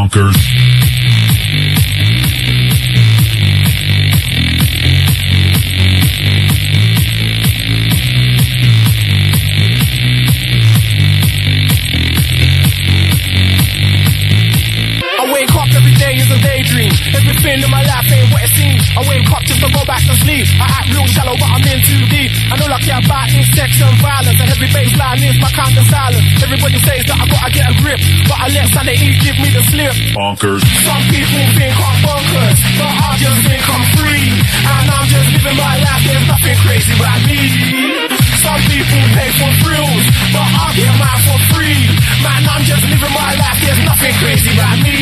Bonkers. Everything in my life ain't what it seems. I wake up just to go back to sleep. I act real shallow, but I'm in too deep. I know I care about is sex and violence, and every baseline is my kind of silence. Everybody says that I gotta get a grip, but I let sanity give me the slip. Bonkers. Some people think I'm bonkers, but I just think I'm free. And I'm just living my life, there's nothing crazy about me. Some people pay for thrills, but I get mine for free. Man, I'm just living my life, there's nothing crazy about me.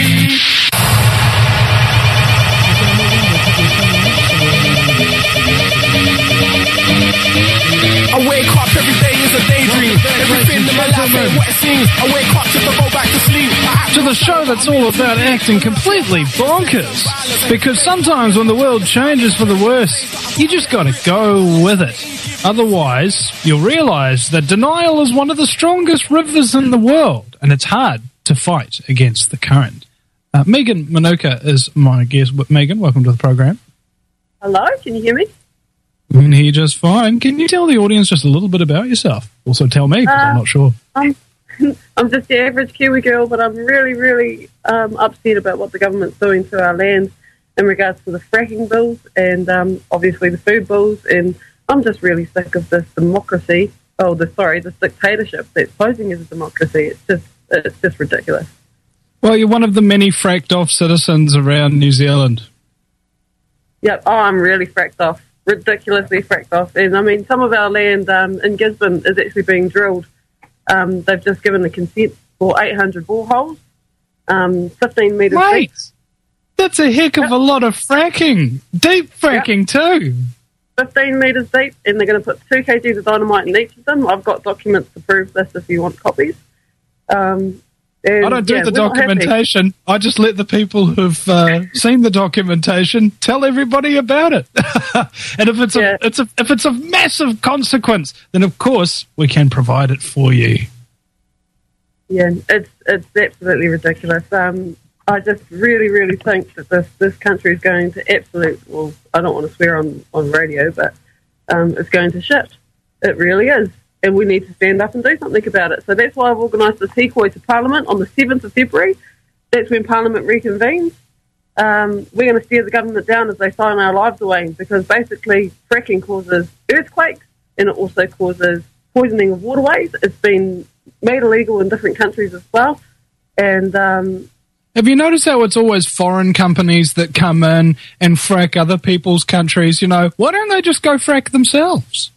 I wake up every day is a daydream. Everything in my life ain't what it seems. I wake up just to go back to sleep. To the show that's all about acting completely bonkers. Because sometimes when the world changes for the worse, you just gotta go with it. Otherwise, you'll realise that denial is one of the strongest rivers in the world, and it's hard to fight against the current. Megan Minoka is my guest. Megan, welcome to the program. Hello, can you hear me? I can hear you just fine. Can you tell the audience just a little bit about yourself? Also tell me, because I'm not sure. I'm just the average Kiwi girl, but I'm really upset about what the government's doing to our land in regards to the fracking bills and obviously the food bills, and I'm just really sick of this democracy. This dictatorship that's posing as a democracy. It's just ridiculous. Well, you're one of the many fracked off citizens around New Zealand. Yep. Oh, I'm really fracked off. Ridiculously fracked off. And I mean, some of our land in Gisborne is actually being drilled. They've just given the consent for 800 boreholes, 15 metres deep. That's a heck of a lot of fracking. Deep fracking too. 15 metres deep, and they're going to put 2 kgs of dynamite in each of them. I've got documents to prove this if you want copies. I don't do the documentation. I just let the people who've seen the documentation tell everybody about it. And if it's of massive consequence, then of course we can provide it for you. Yeah, it's absolutely ridiculous. I just really think that this country is going to well, I don't want to swear on radio, but it's going to shit. It really is. And we need to stand up and do something about it. So that's why I've organised this decoy to Parliament on the 7th of February. That's when Parliament reconvenes. We're going to steer the government down as they sign our lives away, because basically fracking causes earthquakes and it also causes poisoning of waterways. It's been made illegal in different countries as well. And have you noticed how it's always foreign companies that come in and frack other people's countries? You know, why don't they just go frack themselves?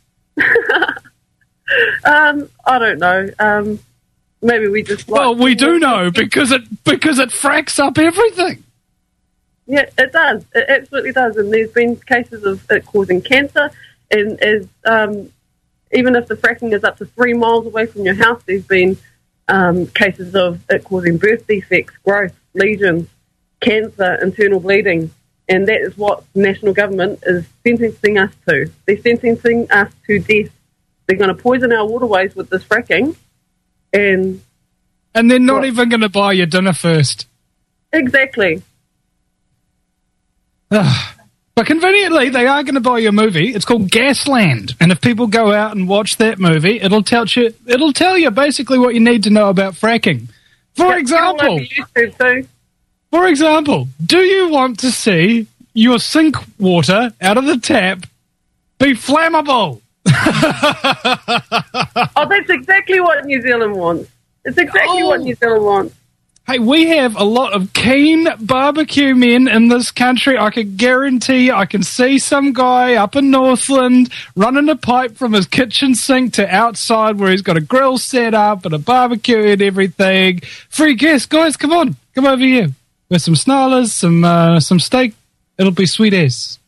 I don't know. Maybe we just we do know because it fracks up everything. Yeah, it does. It absolutely does. And there's been cases of it causing cancer, and even if the fracking is up to 3 miles away from your house, there's been cases of it causing birth defects, growth, lesions, cancer, internal bleeding, and that is what the national government is sentencing us to. They're sentencing us to death. They're going to poison our waterways with this fracking. And they're not even going to buy your dinner first. Exactly. But conveniently, they are going to buy your movie. It's called Gasland. And if people go out and watch that movie, it'll tell you basically what you need to know about fracking. For example, do you want to see your sink water out of the tap be flammable? Oh, that's exactly what New Zealand wants. It's exactly what New Zealand wants. Hey, we have a lot of keen barbecue men in this country. I can guarantee I can see some guy up in Northland running a pipe from his kitchen sink to outside where he's got a grill set up and a barbecue and everything. Free guests, guys, come on. Come over here. With some snarlers, some steak. It'll be sweet as.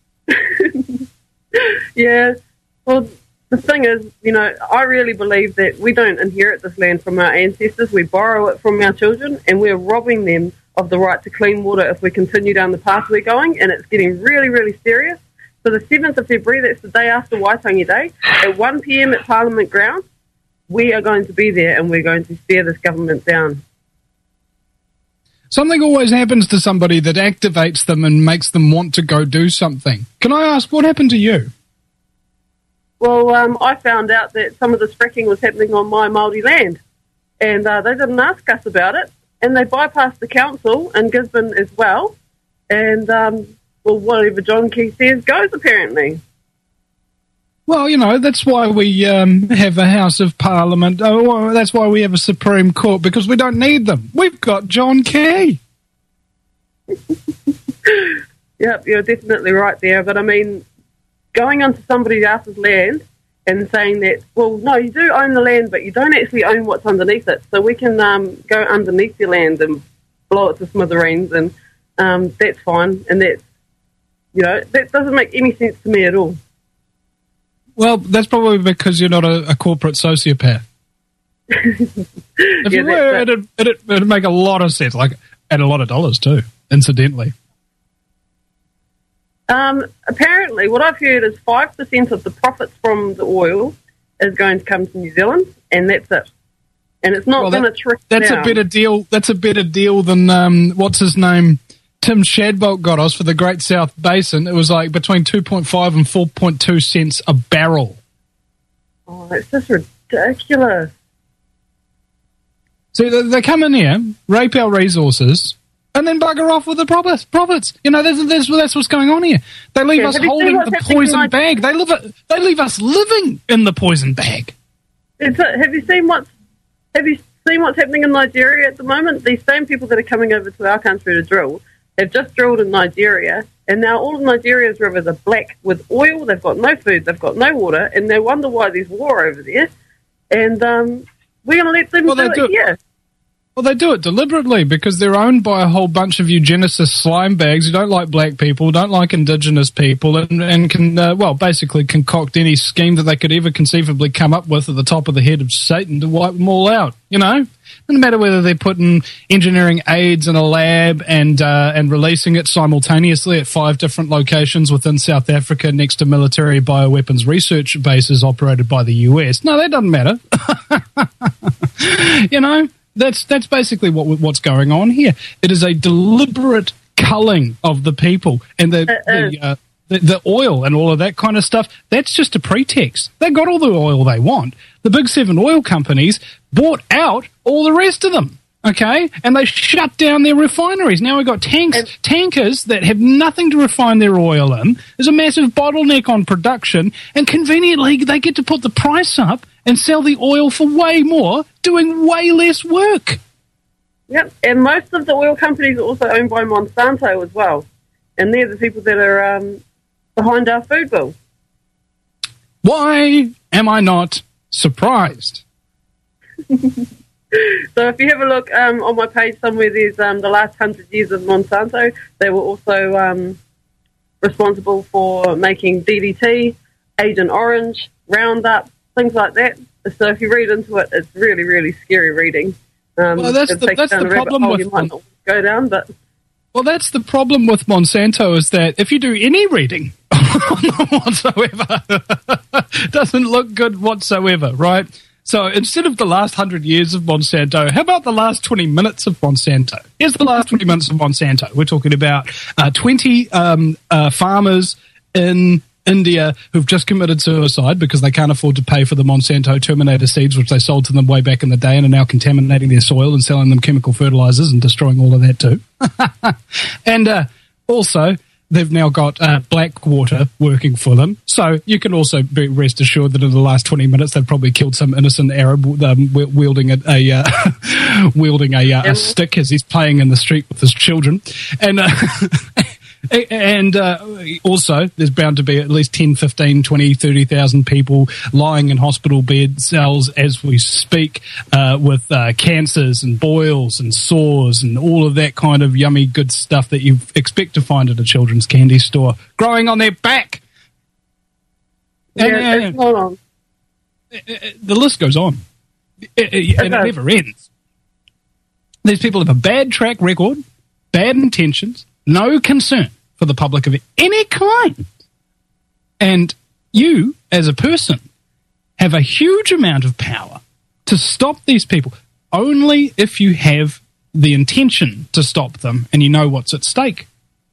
Yeah. Well, the thing is, I really believe that we don't inherit this land from our ancestors. We borrow it from our children, and we're robbing them of the right to clean water if we continue down the path we're going, and it's getting really, really serious. So the 7th of February, that's the day after Waitangi Day, at 1 p.m. at Parliament Grounds, we are going to be there, and we're going to steer this government down. Something always happens to somebody that activates them and makes them want to go do something. Can I ask, what happened to you? Well, I found out that some of this fracking was happening on my Māori land, and they didn't ask us about it, and they bypassed the council in Gisborne as well, and, well, whatever John Key says goes, apparently. Well, you know, that's why we have a House of Parliament. Well, that's why we have a Supreme Court, because we don't need them. We've got John Key. Yep, you're definitely right there, but I mean, going onto somebody else's land and saying that, well, no, you do own the land, but you don't actually own what's underneath it. So we can go underneath your land and blow it to smithereens, and that's fine. And that's, you know, that doesn't make any sense to me at all. Well, that's probably because you're not a corporate sociopath. If you were, it'd make a lot of sense, like, and a lot of dollars too, incidentally. Apparently, what I've heard is 5% of the profits from the oil is going to come to New Zealand, and that's it. And it's not going to trickle down. That's a better deal. That's a better deal than what's his name, Tim Shadbolt got us for the Great South Basin. It was like between 2.5 and 4.2 cents a barrel. Oh, that's just ridiculous. See, they come in here, rape our resources, and then bugger off with the profits. You know, that's what's going on here. They leave us holding the poison bag. They leave us living in the poison bag. Have you seen what's happening in Nigeria at the moment? These same people that are coming over to our country to drill have just drilled in Nigeria, and now all of Nigeria's rivers are black with oil. They've got no food, they've got no water, and they wonder why there's war over there. And we're going to let them do it here. Well, they do it deliberately because they're owned by a whole bunch of eugenicist slime bags who don't like black people, don't like indigenous people, and can, basically concoct any scheme that they could ever conceivably come up with at the top of the head of Satan to wipe them all out, you know? No matter whether they're putting engineering aids in a lab and releasing it simultaneously at 5 different locations within South Africa next to military bioweapons research bases operated by the US. No, that doesn't matter. You know? That's basically what's going on here. It is a deliberate culling of the people, and the oil and all of that kind of stuff. That's just a pretext. They got all the oil they want. The big 7 oil companies bought out all the rest of them. Okay, and they shut down their refineries. Now we've got tankers that have nothing to refine their oil in. There's a massive bottleneck on production, and conveniently they get to put the price up and sell the oil for way more, doing way less work. Yep, and most of the oil companies are also owned by Monsanto as well, and they're the people that are behind our food bill. Why am I not surprised? So if you have a look on my page somewhere, there's the last 100 years of Monsanto. They were also responsible for making DDT, Agent Orange, Roundup, things like that. So if you read into it, it's really, really scary reading. Well, that's the problem with you might not go down, but well, that's the problem with Monsanto is that if you do any reading whatsoever, it doesn't look good whatsoever, right? So instead of the last 100 years of Monsanto, how about the last 20 minutes of Monsanto? Here's the last 20 minutes of Monsanto. We're talking about 20 farmers in India who've just committed suicide because they can't afford to pay for the Monsanto Terminator seeds, which they sold to them way back in the day and are now contaminating their soil and selling them chemical fertilizers and destroying all of that too. And also, they've now got Blackwater working for them. So you can also be rest assured that in the last 20 minutes they've probably killed some innocent Arab wielding a stick as he's playing in the street with his children. And also, there's bound to be at least 10, 15, 20, 30,000 people lying in hospital bed cells as we speak with cancers and boils and sores and all of that kind of yummy good stuff that you expect to find at a children's candy store growing on their back. Yeah, hold on. The list goes on. And it never ends. These people have a bad track record, bad intentions, no concern for the public of any kind. And you, as a person, have a huge amount of power to stop these people only if you have the intention to stop them, and you know what's at stake.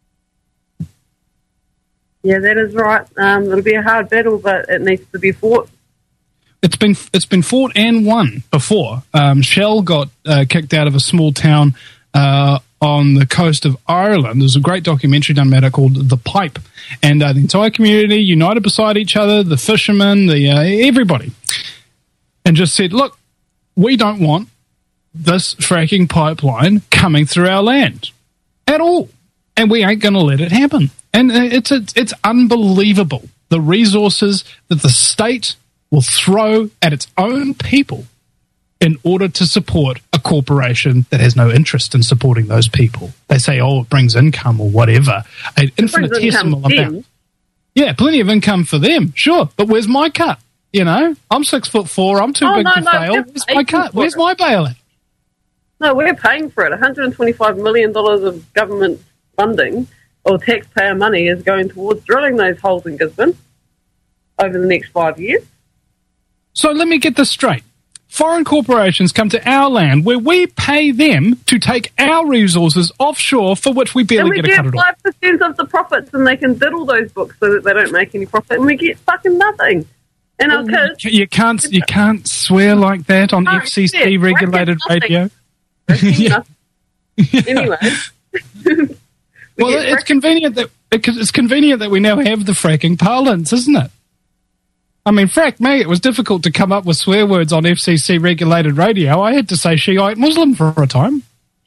Yeah, that is right. It'll be a hard battle, but it needs to be fought. It's been fought and won before. Shell got kicked out of a small town on the coast of Ireland. There's a great documentary done about it called The Pipe, and the entire community united beside each other, the fishermen, everybody, and just said, look, we don't want this fracking pipeline coming through our land at all, and we ain't going to let it happen. And it's unbelievable, the resources that the state will throw at its own people in order to support a corporation that has no interest in supporting those people. They say, oh, it brings income or whatever. An infinitesimal amount. Yeah, plenty of income for them, sure. But where's my cut? You know, I'm 6'4", I'm too big to fail. Where's my cut? Where's my bailout? No, we're paying for it. $125 million of government funding or taxpayer money is going towards drilling those holes in Gisborne over the next 5 years. So let me get this straight. Foreign corporations come to our land where we pay them to take our resources offshore for which we barely get a cut at all. And we get 5% of the profits, and they can diddle those books so that they don't make any profit, and we get fucking nothing. And our kids... You can't swear like that on FCC-regulated radio. Anyway... Well, it's convenient that we now have the fracking parlance, isn't it? I mean, frack me, it was difficult to come up with swear words on FCC-regulated radio. I had to say Shiite Muslim for a time.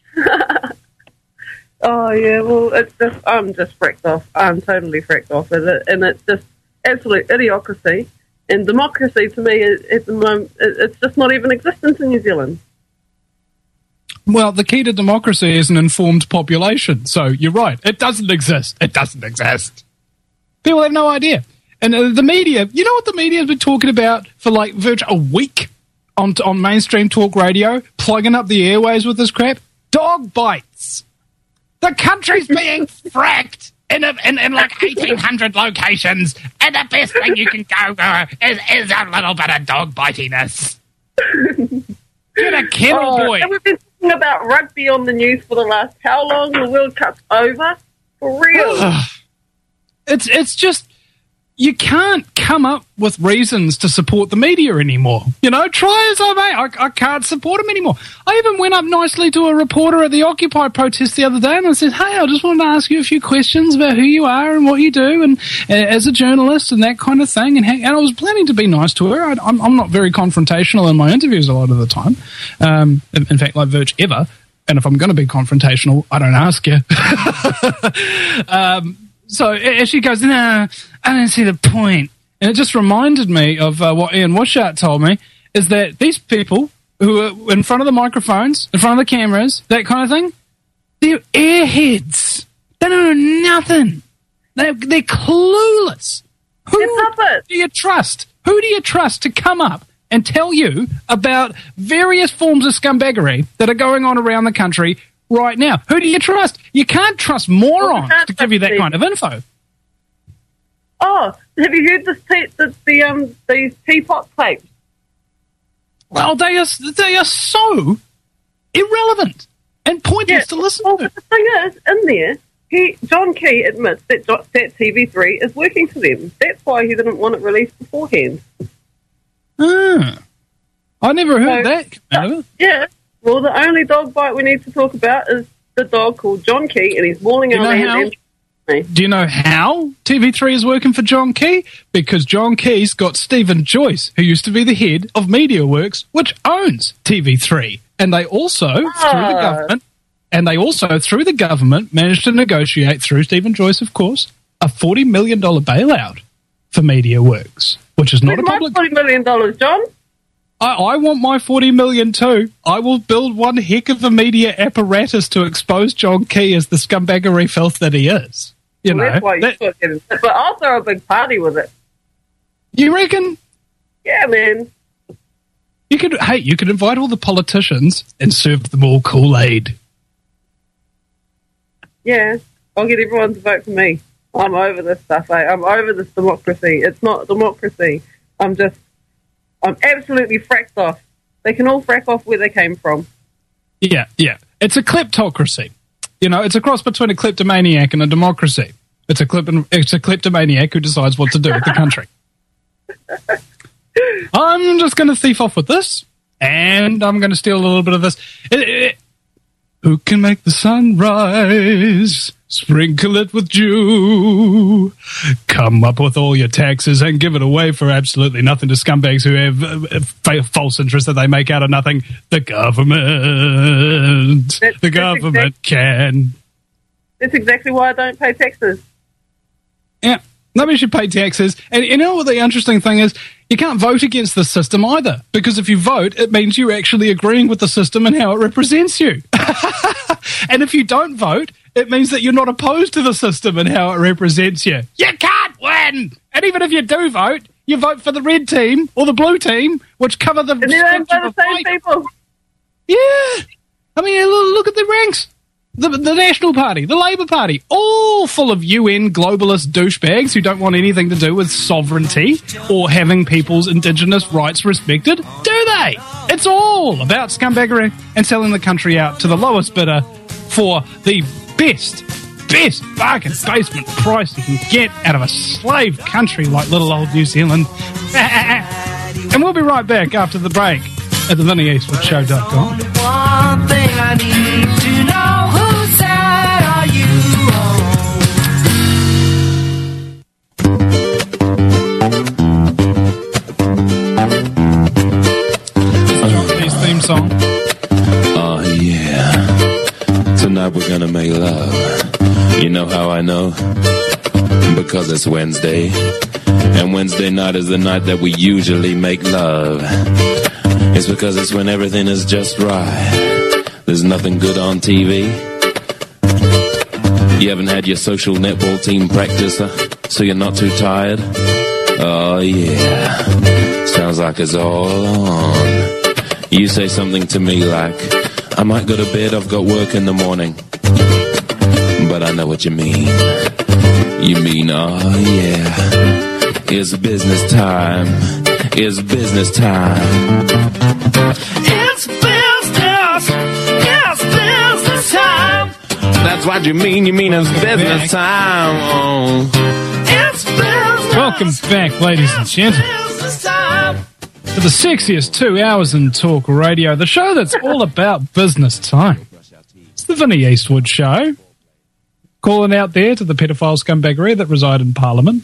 Oh, yeah, well, I'm just fracked off. I'm totally fracked off. And it's just absolute idiocracy. And democracy, to me, at the moment, it's just not even existent in New Zealand. Well, the key to democracy is an informed population. So you're right. It doesn't exist. It doesn't exist. People have no idea. And the media, you know what the media has been talking about for like virtually a week on mainstream talk radio, plugging up the airways with this crap? Dog bites. The country's being fracked in like 1,800 locations, and the best thing you can go is a little bit of dog bitiness. Get a kennel boy. And we've been talking about rugby on the news for the last how long? The World Cup's over? For real. It's just... You can't come up with reasons to support the media anymore. You know, try as I may, I can't support them anymore. I even went up nicely to a reporter at the Occupy protest the other day and I said, hey, I just wanted to ask you a few questions about who you are and what you do and as a journalist and that kind of thing. And I was planning to be nice to her. I'm not very confrontational in my interviews a lot of the time. In fact, like Virch ever. And if I'm going to be confrontational, I don't ask you. So as she goes, nah, I don't see the point. And it just reminded me of what Ian Wishart told me, is that these people who are in front of the microphones, in front of the cameras, that kind of thing, they're airheads. They don't know nothing. They're clueless. Who do you trust? Who do you trust to come up and tell you about various forms of scumbaggery that are going on around the country right now? Who do you trust? You can't trust morons to give you that kind of info. Oh, have you heard these teapot tapes? Well, they are so irrelevant and pointless to listen to. But the thing is, in there, John Key admits that TV3 is working for them. That's why he didn't want it released beforehand. I never heard that. Yeah. Well, the only dog bite we need to talk about is the dog called John Key, and he's mauling our land. Do you know how TV3 is working for John Key? Because John Key's got Stephen Joyce, who used to be the head of MediaWorks, which owns TV3. And they also, through the government, managed to negotiate, through Stephen Joyce, of course, a $40 million bailout for MediaWorks, which is not a public... $40 million, John? I want my $40 million too. I will build one heck of a media apparatus to expose John Key as the scumbaggery filth that he is. You know, that's why you should get it. But I'll throw a big party with it. You reckon? Yeah, man. You could invite all the politicians and serve them all Kool-Aid. Yeah, I'll get everyone to vote for me. I'm over this stuff. I'm over this democracy. It's not democracy. I'm absolutely fracked off. They can all frack off where they came from. Yeah. It's a kleptocracy. It's a cross between a kleptomaniac and a democracy. It's a kleptomaniac who decides what to do with the country. I'm just going to thief off with this, and I'm going to steal a little bit of this. Who can make the sun rise? Sprinkle it with dew. Come up with all your taxes and give it away for absolutely nothing to scumbags who have false interests that they make out of nothing. The government. The government can. That's exactly why I don't pay taxes. Yeah. Nobody should pay taxes. And you know what the interesting thing is? You can't vote against the system either. Because if you vote, it means you're actually agreeing with the system and how it represents you. And if you don't vote, it means that you're not opposed to the system and how it represents you. You can't win! And even if you do vote, you vote for the red team or the blue team, which cover the... And they're owned by the same people. Yeah. I mean, look at the ranks. The National Party, the Labour Party, all full of UN globalist douchebags who don't want anything to do with sovereignty or having people's indigenous rights respected, do they? It's all about scumbaggery and selling the country out to the lowest bidder for the best bargain basement price you can get out of a slave country like little old New Zealand. And we'll be right back after the break at the VinnieEastwoodShow.com. One thing I need to know, whose side are you His theme song. Oh yeah. Tonight we're gonna make love. You know how I know? Because it's Wednesday. And Wednesday night is the night that we usually make love. It's because it's when everything is just right. There's nothing good on TV. You haven't had your social netball team practice, so you're not too tired. Oh yeah, sounds like it's all on. You say something to me like, I might go to bed, I've got work in the morning. But I know what you mean. You mean, oh yeah, it's business time. It's business time. It's business. It's business time. That's what you mean. You mean it's business time. Oh. It's business. Welcome back, ladies and gentlemen, Business time. to the sexiest 2 hours in talk radio, the show that's all about business time. It's the Vinnie Eastwood Show. Calling out there to the pedophile scumbaggery that reside in Parliament.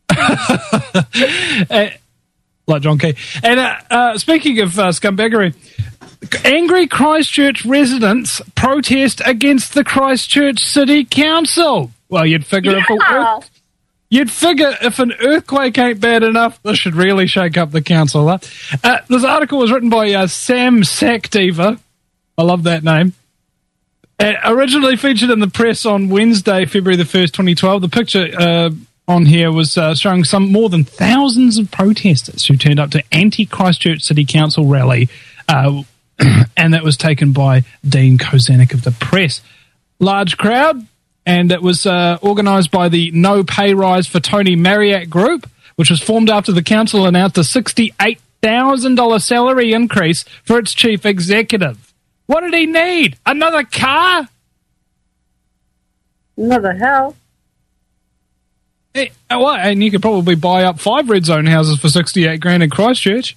Like John Key. And speaking of scumbaggery, angry Christchurch residents protest against the Christchurch City Council. Well, you'd figure if an earthquake ain't bad enough, this should really shake up the council. Huh? This article was written by Sam Sackdiva. I love that name. Originally featured in the press on Wednesday, February the 1st, 2012. The picture on here was showing more than thousands of protesters who turned up to anti-Christchurch City Council rally, and that was taken by Dean Kozanek of the Press. Large crowd, and it was organised by the No Pay Rise for Tony Marriott group, which was formed after the council announced a $68,000 salary increase for its chief executive. What did he need? Another car? Another house? Well, and you could probably buy up 5 red zone houses for $68,000 in Christchurch.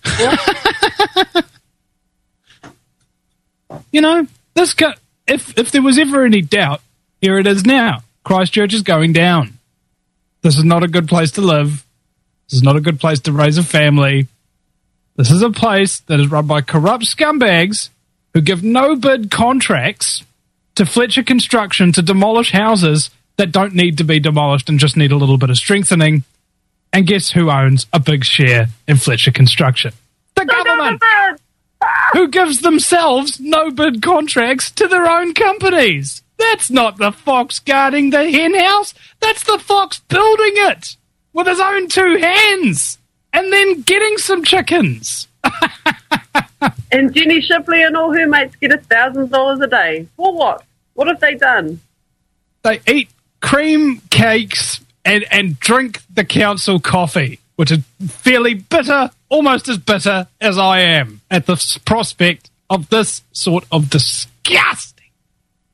You know, this if there was ever any doubt, here it is now. Christchurch is going down. This is not a good place to live. This is not a good place to raise a family. This is a place that is run by corrupt scumbags who give no-bid contracts to Fletcher Construction to demolish houses that don't need to be demolished and just need a little bit of strengthening. And guess who owns a big share in Fletcher Construction? The government! Who gives themselves no-bid contracts to their own companies. That's not the fox guarding the hen house. That's the fox building it with his own 2 hands and then getting some chickens. And Jenny Shipley and all her mates get $1,000 a day. For what? What have they done? They eat cream cakes and drink the council coffee, which is fairly bitter, almost as bitter as I am at the prospect of this sort of disgusting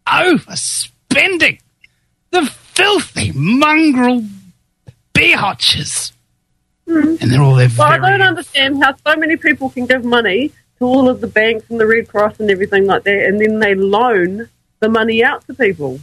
overspending. The filthy mongrel beer hotches. And they're all there. Well, I don't understand how so many people can give money to all of the banks and the Red Cross and everything like that, and then they loan the money out to people.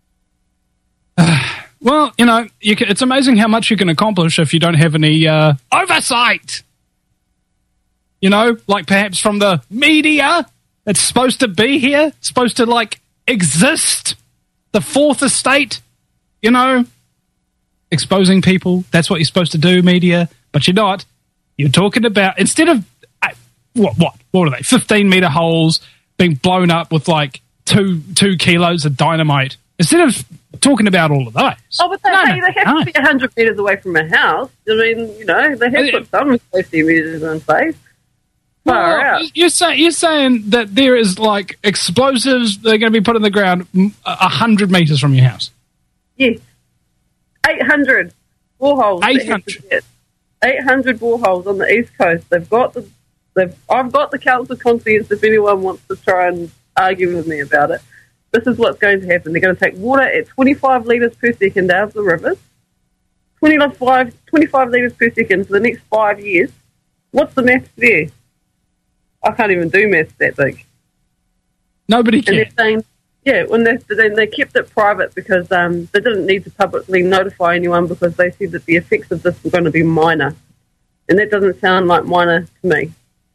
Well, you know, it's amazing how much you can accomplish if you don't have any oversight. You know, like perhaps from the media that's supposed to be here, supposed to, like, exist. The fourth estate, you know, exposing people. That's what you're supposed to do, media. But you're not. You're talking about, instead of, what are they, 15-metre holes being blown up with, like, two kilos of dynamite. Instead of talking about all of those. Oh, but they have to be 100 metres away from a house. I mean, you know, they have put some safety measures in place. Far out. You're saying that there is, like, explosives that are going to be put in the ground 100 metres from your house? Yes. 800 boreholes. 800? 800 boreholes on the East Coast. I've got the council conscience if anyone wants to try and argue with me about it. This is what's going to happen. They're going to take water at 25 litres per second out of the rivers, 25 litres per second for the next 5 years. What's the maths there? I can't even do maths that big. Nobody can. And they're saying, yeah, when they kept it private because they didn't need to publicly notify anyone because they said that the effects of this were going to be minor. And that doesn't sound like minor to me.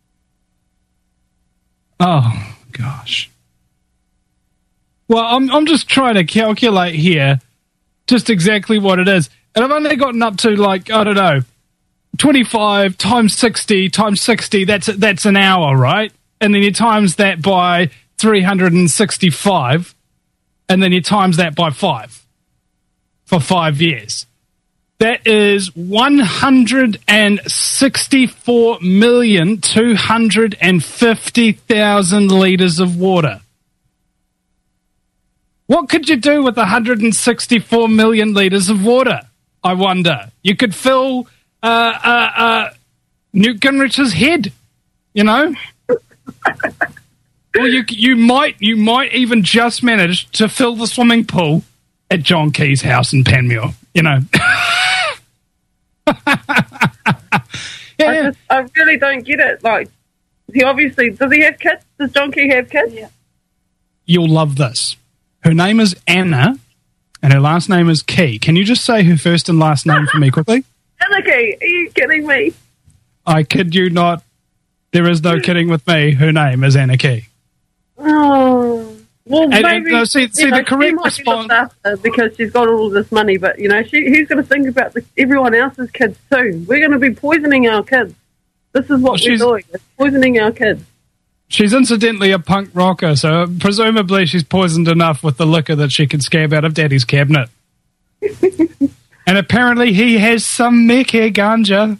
Oh, gosh. Well, I'm just trying to calculate here just exactly what it is. And I've only gotten up to, like, I don't know, 25 times 60 times 60, that's an hour, right? And then you times that by 365, and then you times that by 5 for 5 years. That is 164,250,000 litres of water. What could you do with 164 million litres of water, I wonder? You could fill Newt Gingrich's head, you know? Or you might even just manage to fill the swimming pool at John Key's house in Panmure, you know? I really don't get it. Like, does he have kids? Does John Key have kids? Yeah. You'll love this. Her name is Anna, and her last name is Key. Can you just say her first and last name for me quickly? Anna Key, are you kidding me? I kid you not. There is no kidding with me. Her name is Anna Key. Oh. Well, maybe, the correct response... because she's got all this money, but, you know, who's going to think about everyone else's kids too? We're going to be poisoning our kids. This is what we're doing. It's poisoning our kids. She's incidentally a punk rocker, so presumably she's poisoned enough with the liquor that she can scab out of Daddy's cabinet. And apparently he has some mecca ganja.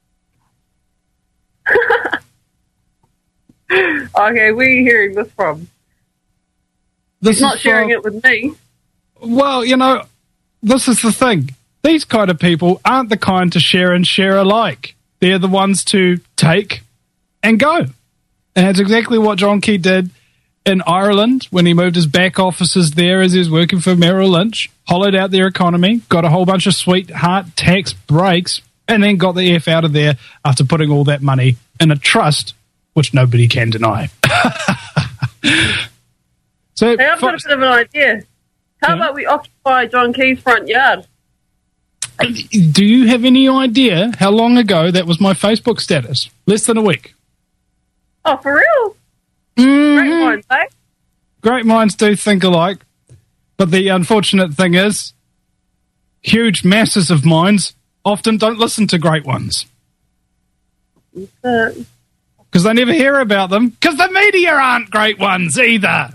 Okay, where are you hearing this from? He's not sharing it with me. Well, you know, this is the thing. These kind of people aren't the kind to share and share alike. They're the ones to take and go. And that's exactly what John Key did in Ireland when he moved his back offices there as he was working for Merrill Lynch, hollowed out their economy, got a whole bunch of sweetheart tax breaks, and then got the F out of there after putting all that money in a trust, which nobody can deny. So, hey, I've got a bit of an idea. How about we occupy John Key's front yard? Do you have any idea how long ago that was my Facebook status? Less than a week. Oh, for real? Mm-hmm. Great minds, eh? Great minds do think alike. But the unfortunate thing is, huge masses of minds often don't listen to great ones. Because they never hear about them. Because the media aren't great ones either.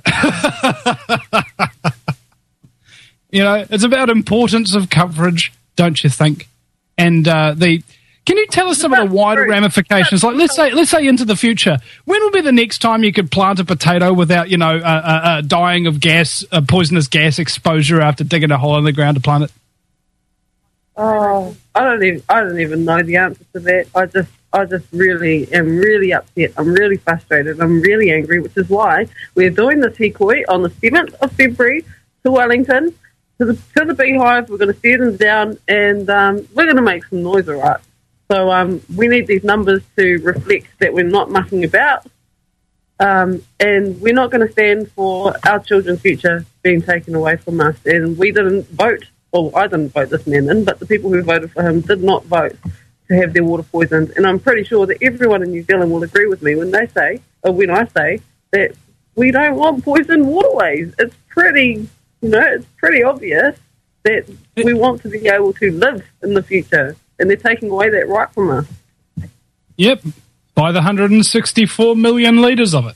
You know, it's about importance of coverage, don't you think? And can you tell us some of the wider ramifications? Like, let's say into the future, when will be the next time you could plant a potato without, you know, dying of poisonous gas exposure after digging a hole in the ground to plant it? I don't even know the answer to that. I just really am really upset. I'm really frustrated. I'm really angry, which is why we're doing this hikoi on the 7th of February to Wellington, to the Beehive. We're going to steer them down, and we're going to make some noise, all right? So we need these numbers to reflect that we're not mucking about, and we're not going to stand for our children's future being taken away from us. And we didn't vote. Well, I didn't vote this man in, but the people who voted for him did not vote to have their water poisoned. And I'm pretty sure that everyone in New Zealand will agree with me when I say that we don't want poisoned waterways. It's pretty obvious that we want to be able to live in the future, and they're taking away that right from us. Yep, by the 164 million litres of it.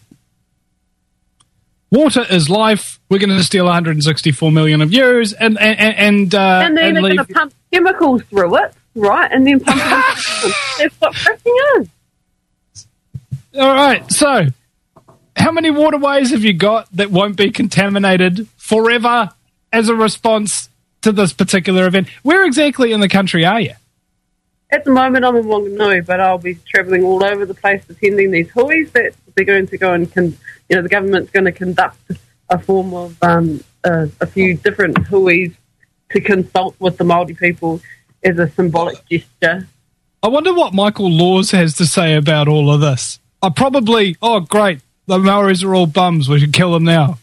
Water is life. We're going to steal 164 million of yours, and then they're going to pump chemicals through it, right? And then pump it. That's what fracking is. All right. So, how many waterways have you got that won't be contaminated forever as a response to this particular event? Where exactly in the country are you? At the moment, I'm in Wanganui, but I'll be travelling all over the place attending these huis that they're going to go and the government's going to conduct a form of a few different huis to consult with the Māori people as a symbolic gesture. I wonder what Michael Laws has to say about all of this. Great, the Maoris are all bums, we should kill them now.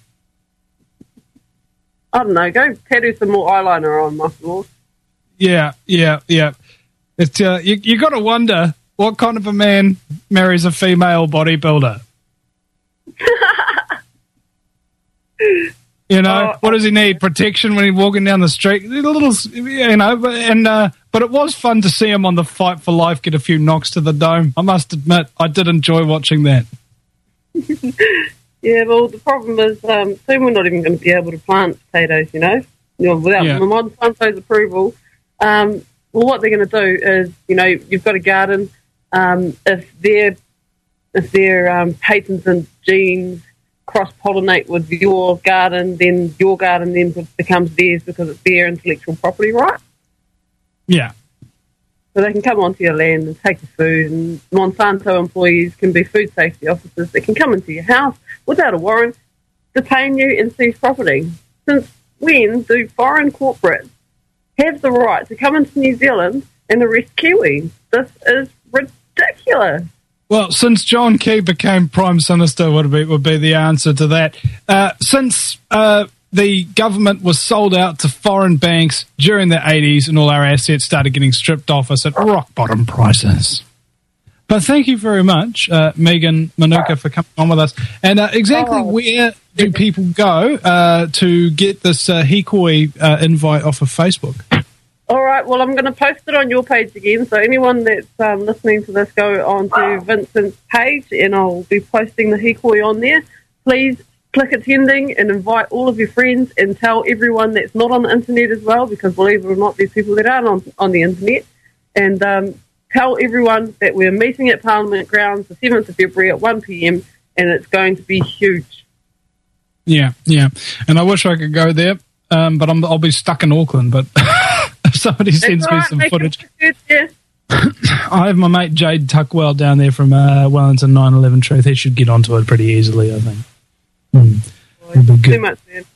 I don't know, go tattoo some more eyeliner on, Michael Laws. Yeah. It's you got to wonder what kind of a man marries a female bodybuilder. What does he need? Protection when he's walking down the street? But it was fun to see him on the Fight for Life get a few knocks to the dome. I must admit, I did enjoy watching that. Yeah, well, the problem is soon we're not even going to be able to plant potatoes, without Monsanto's approval. Well, what they're going to do is, you've got a garden. If their patents and genes cross-pollinate with your garden then becomes theirs because it's their intellectual property, right? Yeah. So they can come onto your land and take your food, and Monsanto employees can be food safety officers that can come into your house without a warrant, detain you and seize property. Since when do foreign corporates have the right to come into New Zealand and arrest Kiwis? This is ridiculous. Well, since John Key became Prime Minister would be the answer to that. Since the government was sold out to foreign banks during the 80s and all our assets started getting stripped off us at rock-bottom prices. But thank you very much, Megan Manuka, for coming on with us. And where do people go to get this hikoi invite off of Facebook? All right, well, I'm going to post it on your page again, so anyone that's listening to this, go on to Vincent's page, and I'll be posting the hikoi on there. Please click attending and invite all of your friends and tell everyone that's not on the internet as well, because believe it or not, there's people that aren't on the internet. And tell everyone that we're meeting at Parliament Grounds the 7th of February at 1 p.m, and it's going to be huge. Yeah, and I wish I could go there, but I'll be stuck in Auckland, but... If somebody sends me some footage. I have my mate Jade Tuckwell down there from Wellington 9/11 Truth. He should get onto it pretty easily, I think. It'll be good. Too much, man.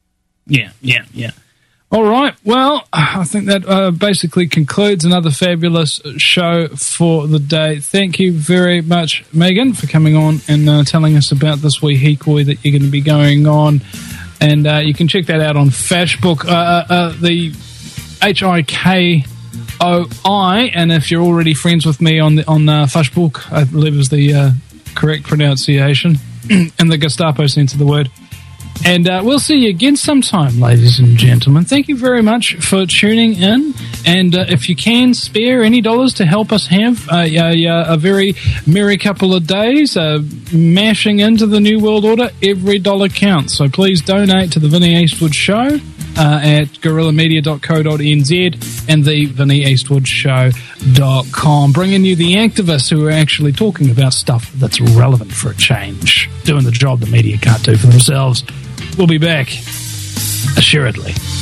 Yeah. All right. Well, I think that basically concludes another fabulous show for the day. Thank you very much, Megan, for coming on and telling us about this wee hikoi that you're going to be going on. And you can check that out on Facebook. The HIKOI, and if you're already friends with me on Facebook, I believe is the correct pronunciation in the Gestapo sense of the word. And we'll see you again sometime, ladies and gentlemen. Thank you very much for tuning in. And if you can spare any dollars to help us have a very merry couple of days mashing into the New World Order, every dollar counts. So please donate to the Vinnie Eastwood Show at guerrillamedia.co.nz and the VinnieEastwoodShow.com, bringing you the activists who are actually talking about stuff that's relevant for a change, doing the job the media can't do for themselves. We'll be back, assuredly.